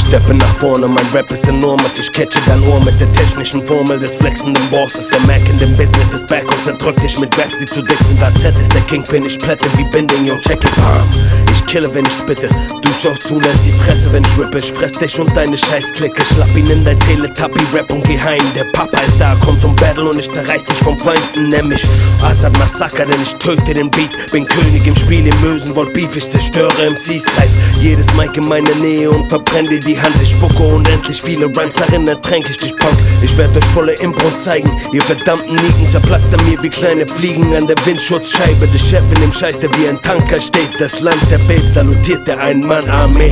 Steppe nach vorne, mein Rap ist enormes. Ich catche dein Ohr mit der technischen Formel des flexenden Bosses. Der Mac in dem Business ist back und zerdrückt dich mit Raps, die zu dick sind. AZ ist der Kingpin, ich plätte wie Binding, yo, check it, palm. Ich kille, wenn ich spitte, du schaust zu, nennst die Presse, wenn ich rippe. Ich fress dich und deine Scheißklicke, schlapp ihn in dein Teletubby-Rap und geh heim. Der Papa ist da, kommt zum Battle und ich zerreiß dich vom Feinsten, nenn mich Assad Massaker, denn ich töte den Beat. Bin König im Spiel, im Mösenwald Beef, ich zerstöre MCs, greif jedes Mic in meine Nähe und verbrenn dir die Hand. Ich spucke unendlich viele Rhymes, darin ertränke ich dich, Punk. Ich werd euch volle Impros zeigen, ihr verdammten Nieten zerplatzt an mir wie kleine Fliegen an der Windschutzscheibe. Der Chef in dem Scheiß, der wie ein Tanker steht, das Land der bebt, salutiert der Ein-Mann-Armee.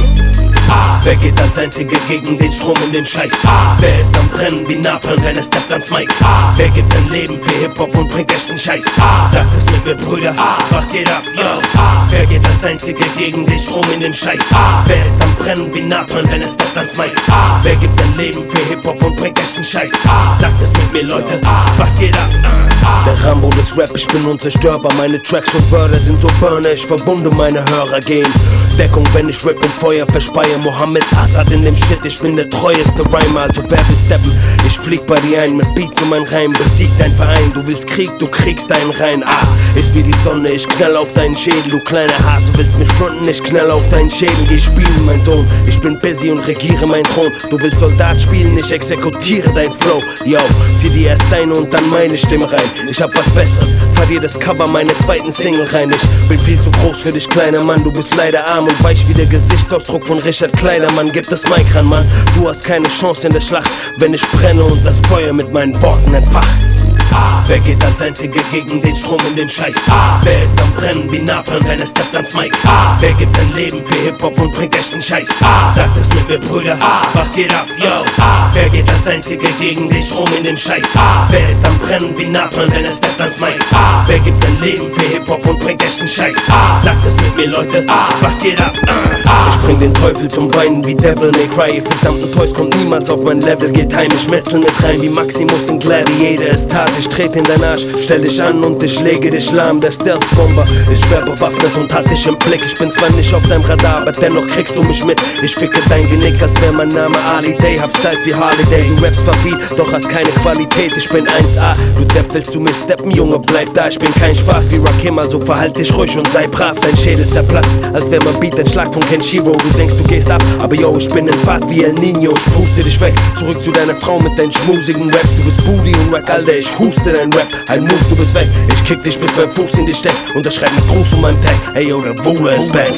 Wer geht als Einziger gegen den Strom in den Scheiß? Wer ist am Brennen wie Napalm, wenn er steppt ans Mic? Wer gibt sein Leben für Hip-Hop und bringt echten Scheiß? Sagt es mit mir, Brüder, was geht ab, yo? Wer geht als Einziger gegen den Strom in den Scheiß? Wer ist am Brennen wie Napalm, wenn er steppt ans Mic? Wer gibt sein Leben für Hip-Hop und bringt echten Scheiß? Sagt es mit mir, Leute, was geht ab? Der Rambo des Rap, ich bin unzerstörbar. Meine Tracks und Wörter sind so Burner, ich verwunde meine Hörer gehen Deckung, wenn ich Rap und Feuer verspeie. Mohammed Assad in dem Shit, ich bin der treueste Rhymer, also wer will steppen? Ich flieg bei dir ein mit Beats und mein Reim besiegt dein Verein. Du willst Krieg, du kriegst deinen rein. Ist wie die Sonne, ich knall auf deinen Schädel. Du kleiner Hase, willst mich fronten, ich knall auf deinen Schädel. Geh spielen, mein Sohn, ich bin busy und regiere mein Thron. Du willst Soldat spielen, ich exekutiere dein Flow. Yo, zieh dir erst deine und dann meine Stimme rein. Ich hab was Besseres, fahr dir das Cover meiner zweiten Single rein. Ich bin viel zu groß für dich, kleiner Mann, du bist leider arm und weich wie der Gesichtsausdruck von Richard Kleidermann. Gib das Mic ran, Mann, du hast keine Chance in der Schlacht, wenn ich brenne und das Feuer mit meinen Worten entfach. Wer geht als Einziger gegen den Strom in den Scheiß? Wer ist am Brennen wie Napalm, wenn er steppt ans Mic? Wer gibt sein Leben für Hip-Hop und bringt echten Scheiß? Sagt es mit mir, Brüder, was geht ab, yo? Wer geht als Einziger gegen den Strom in den Scheiß? Wer ist am Brennen wie Napalm, wenn er steppt ans Mic? Wer gibt sein Leben für Hip-Hop und bringt echten Scheiß? Sagt es mit mir, Leute, was geht ab? Ich bring den Teufel zum Weinen wie Devil May Cry. Ihr verdammten Toys kommt niemals auf mein Level. Geht heim, ich metzel mit rein wie Maximus in Gladiator. Es tat, ich trete in dein Arsch, stell dich an und ich lege dich lahm. Der Stealth-Bomber ist schwer bewaffnet und hat dich im Blick. Ich bin zwar nicht auf deinem Radar, aber dennoch kriegst du mich mit. Ich ficke dein Genick, als wär mein Name Ali Day. Hab Styles wie Harley Day, du rappst verfiel, doch hast keine Qualität. Ich bin 1A, du Depp, willst du mir steppen, Junge, bleib da. Ich bin kein Spaß wie Rakim, also verhalt dich ruhig und sei brav. Dein Schädel zerplatzt, als wär mein Beat ein Schlag von Kenshiro. Du denkst, du gehst ab, aber yo, ich bin entfahrt wie El Nino. Ich puste dich weg, zurück zu deiner Frau mit deinen schmusigen Raps. Du bist Booty und Rack, Alter, ich huste dein Rap. Ein Move, du bist weg, ich kick dich bis mein Fuß in dich steckt. Unterschreib mit Gruß und meinem Tag, ey yo, der Ruler ist back.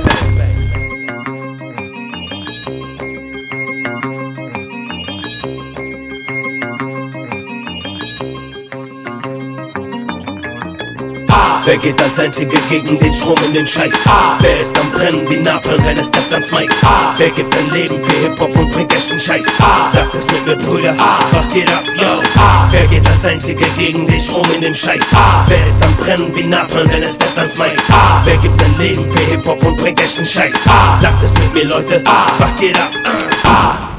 Wer geht als Einziger gegen den Strom in den Scheiß? Wer ist am Brennen wie Napalm, wenn er steppt ans Mic? Wer gibt sein Leben für Hip-Hop und bringt echten Scheiß? Sagt es mit mir, Brüder, was geht ab, yo? Wer geht als Einziger gegen den Strom in den Scheiß? Wer ist am Brennen wie Napalm, wenn er steppt ans Mic? Wer gibt sein Leben für Hip-Hop und bringt echten Scheiß? Sagt es mit mir, Leute, was geht ab?